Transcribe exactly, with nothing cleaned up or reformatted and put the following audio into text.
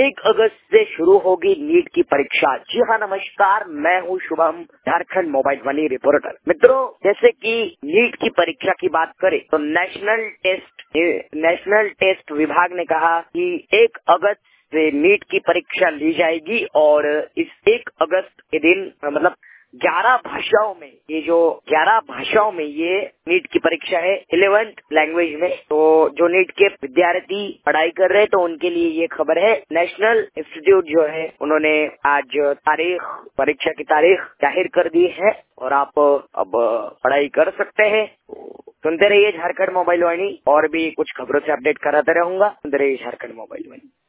एक अगस्त से शुरू होगी नीट की परीक्षा। जी हाँ, नमस्कार, मैं हूँ शुभम, झारखंड मोबाइल वाली रिपोर्टर। मित्रों, जैसे कि नीट की परीक्षा की बात करें तो नेशनल टेस्ट नेशनल टेस्ट विभाग ने कहा कि एक अगस्त से नीट की परीक्षा ली जाएगी और इस एक अगस्त के दिन मतलब ग्यारह भाषाओं में ये जो ग्यारह भाषाओं में ये नीट की परीक्षा है, इलेवेंथ लैंग्वेज में। तो जो नीट के विद्यार्थी पढ़ाई कर रहे हैं तो उनके लिए ये खबर है। नेशनल इंस्टीट्यूट जो है उन्होंने आज तारीख परीक्षा की तारीख जाहिर कर दी है और आप अब पढ़ाई कर सकते हैं। सुनते रहिए झारखंड मोबाइल वाणी, और भी कुछ खबरों से अपडेट कराते रहूंगा। सुनते रहिए झारखंड मोबाइल वाणी।